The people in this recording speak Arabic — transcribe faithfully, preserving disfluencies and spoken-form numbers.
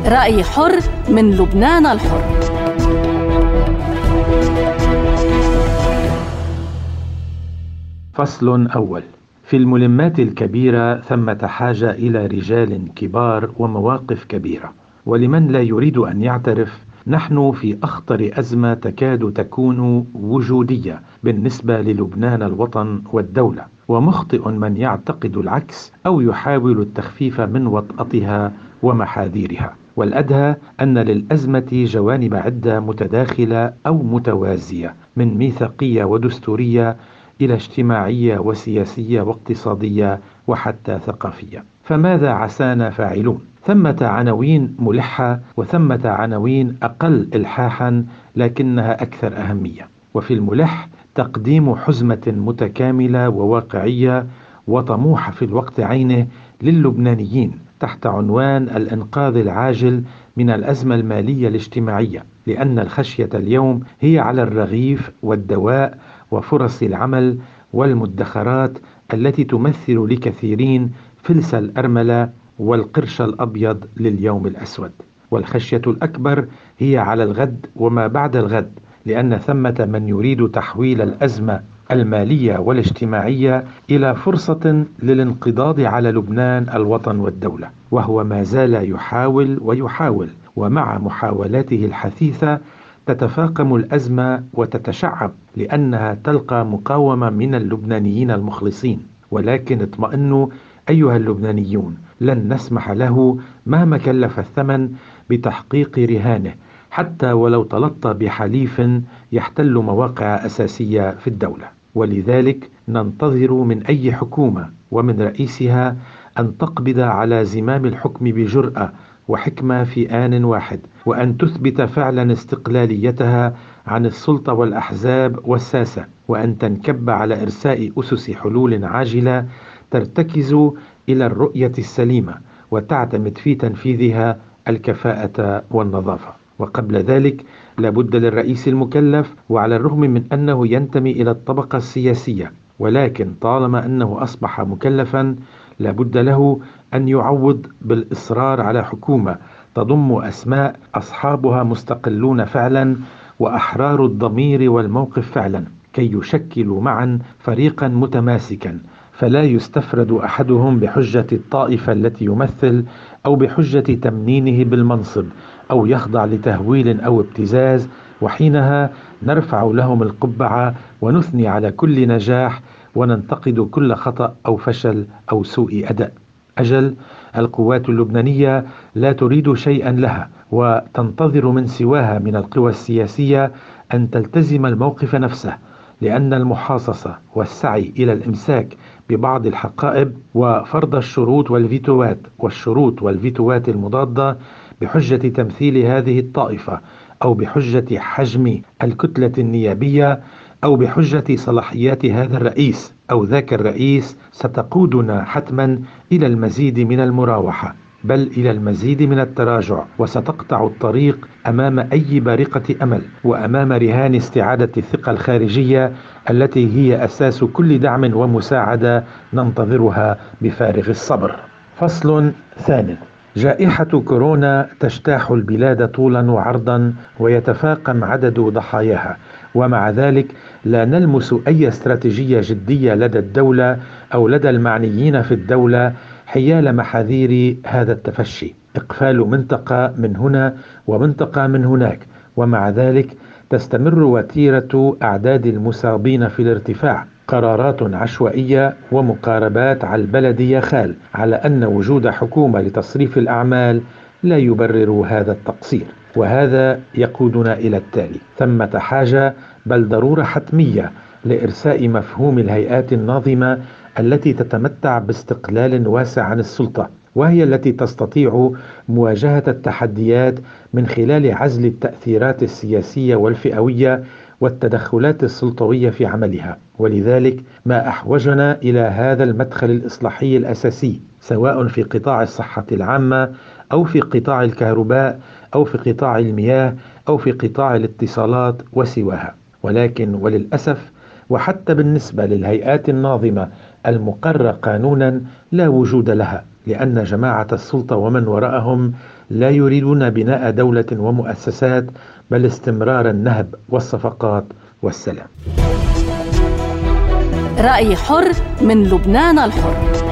رأي حر من لبنان الحر. فصل أول. في الملمات الكبيرة ثمة حاجة إلى رجال كبار ومواقف كبيرة. ولمن لا يريد أن يعترف، نحن في أخطر أزمة تكاد تكون وجودية بالنسبة للبنان الوطن والدولة، ومخطئ من يعتقد العكس أو يحاول التخفيف من وطأتها ومحاذيرها. والأدهى أن للأزمة جوانب عدة متداخلة أو متوازية، من ميثاقية ودستورية إلى اجتماعية وسياسية واقتصادية وحتى ثقافية. فماذا عسانا فاعلون؟ ثمة عناوين ملحة وثمة عناوين أقل إلحاحا لكنها أكثر أهمية. وفي الملح تقديم حزمة متكاملة وواقعية وطموحة في الوقت عينه للبنانيين تحت عنوان الإنقاذ العاجل من الأزمة المالية الاجتماعية، لأن الخشية اليوم هي على الرغيف والدواء وفرص العمل والمدخرات التي تمثل لكثيرين فلس الأرملة والقرش الأبيض لليوم الأسود. والخشية الأكبر هي على الغد وما بعد الغد، لأن ثمة من يريد تحويل الأزمة المالية والاجتماعية إلى فرصة للانقضاض على لبنان الوطن والدولة، وهو ما زال يحاول ويحاول. ومع محاولاته الحثيثة تتفاقم الأزمة وتتشعب، لأنها تلقى مقاومة من اللبنانيين المخلصين. ولكن اطمئنوا أيها اللبنانيون، لن نسمح له مهما كلف الثمن بتحقيق رهانه، حتى ولو تلطى بحليف يحتل مواقع أساسية في الدولة. ولذلك ننتظر من أي حكومة ومن رئيسها أن تقبض على زمام الحكم بجرأة وحكمة في آن واحد، وأن تثبت فعلا استقلاليتها عن السلطة والأحزاب والساسة، وأن تنكب على إرساء أسس حلول عاجلة ترتكز إلى الرؤية السليمة وتعتمد في تنفيذها الكفاءة والنظافة. وقبل ذلك لابد للرئيس المكلف، وعلى الرغم من أنه ينتمي إلى الطبقة السياسية، ولكن طالما أنه أصبح مكلفا لابد له أن يعوض بالإصرار على حكومة تضم أسماء أصحابها مستقلون فعلا وأحرار الضمير والموقف فعلا، كي يشكلوا معا فريقا متماسكا، فلا يستفرد أحدهم بحجة الطائفة التي يمثل أو بحجة تمنينه بالمنصب أو يخضع لتهويل أو ابتزاز، وحينها نرفع لهم القبعة ونثني على كل نجاح وننتقد كل خطأ أو فشل أو سوء أداء. أجل القوات اللبنانية لا تريد شيئا لها وتنتظر من سواها من القوى السياسية أن تلتزم الموقف نفسه، لأن المحاصصة والسعي إلى الإمساك ببعض الحقائب وفرض الشروط والفيتوات والشروط والفيتوات المضادة بحجة تمثيل هذه الطائفة أو بحجة حجم الكتلة النيابية أو بحجة صلاحيات هذا الرئيس أو ذاك الرئيس ستقودنا حتما إلى المزيد من المراوحة، بل إلى المزيد من التراجع، وستقطع الطريق أمام أي بارقة أمل وأمام رهان استعادة الثقة الخارجية التي هي أساس كل دعم ومساعدة ننتظرها بفارغ الصبر. فصل ثاني. جائحة كورونا تجتاح البلاد طولا وعرضا ويتفاقم عدد ضحاياها، ومع ذلك لا نلمس أي استراتيجية جدية لدى الدولة أو لدى المعنيين في الدولة حيال محاذير هذا التفشي. إقفال منطقة من هنا ومنطقة من هناك، ومع ذلك تستمر وتيرة أعداد المصابين في الارتفاع. قرارات عشوائية ومقاربات على البلد يا خال، على أن وجود حكومة لتصريف الأعمال لا يبرر هذا التقصير. وهذا يقودنا إلى التالي: ثمة حاجة بل ضرورة حتمية لإرساء مفهوم الهيئات الناظمة التي تتمتع باستقلال واسع عن السلطة، وهي التي تستطيع مواجهة التحديات من خلال عزل التأثيرات السياسية والفئوية والتدخلات السلطوية في عملها. ولذلك ما أحوجنا إلى هذا المدخل الإصلاحي الأساسي، سواء في قطاع الصحة العامة أو في قطاع الكهرباء أو في قطاع المياه أو في قطاع الاتصالات وسواها. ولكن وللأسف وحتى بالنسبة للهيئات الناظمة المقرة قانونا لا وجود لها، لأن جماعة السلطة ومن وراءهم لا يريدون بناء دولة ومؤسسات، بل استمرار النهب والصفقات والسلام. رأي حر من لبنان الحر.